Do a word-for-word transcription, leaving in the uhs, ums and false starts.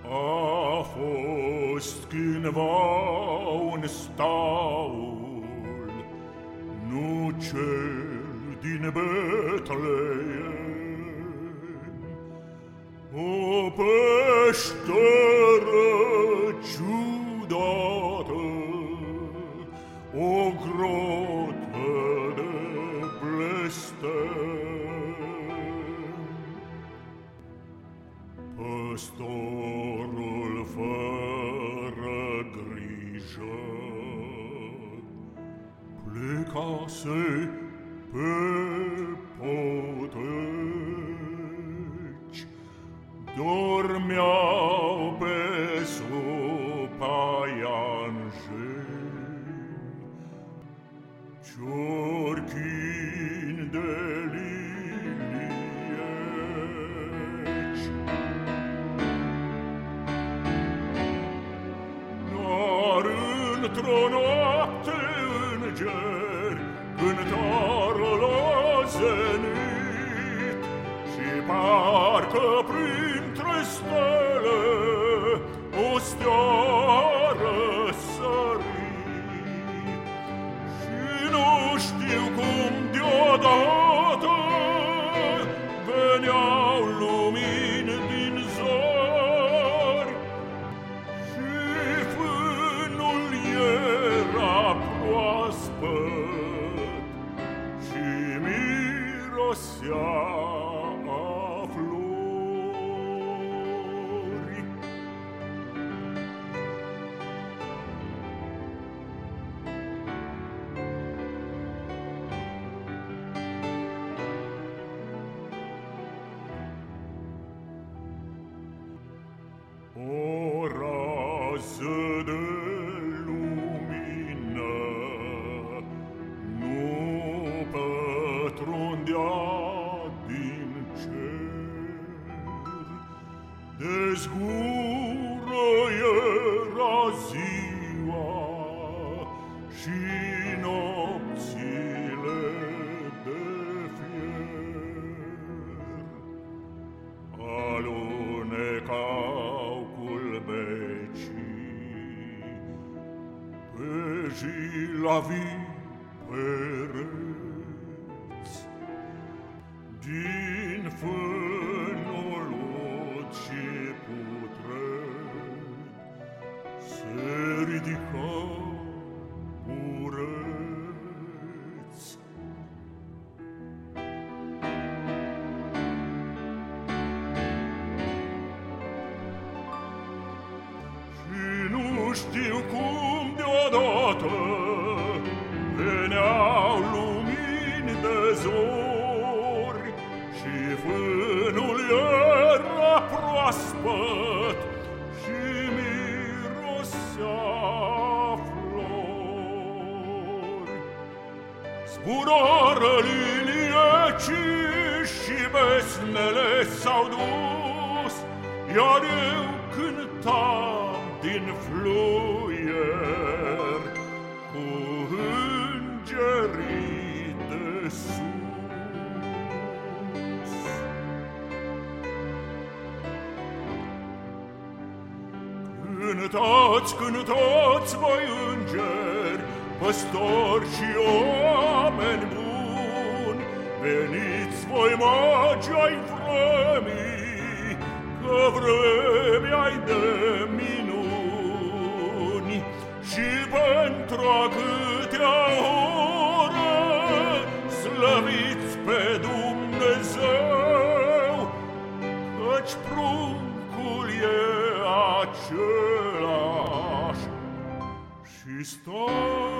A fost cândva un staul, nu cel din Betleem, o peșteră ciudată, o grotă de blestem. Păstorul fără grijă plecase pe poteci, dormeau pe supaianjeni ciorchini de lilieci. Dar într-o noapte îngeri cântară la zenit și parcă printre stele o stea răsărit. Și nu știu cum deodată veneau lumini din zori și fânul era proaspăt și mirosea a flori. O rază de lumină nu pătrundea din cer, dezgură era ziua și nopțile de fier. Alunecau culbecii pe jilavii pereți, din fânul ud și putred se ridicau ureți. Și nu știu cum deodată veneau lumini de zori și fânul era proaspăt și mirosea flori. Zburară liliecii și besnele s-au dus, iar eu cântam din fluier cu îngerii de sus. Cântați, cântați, voi îngeri, păstori și oameni buni, veniți voi magi ai vremii, că vremea-i de minuni. Și pentru a câtea oră slăviți pe Dumnezeu, căci pruncul e același și stă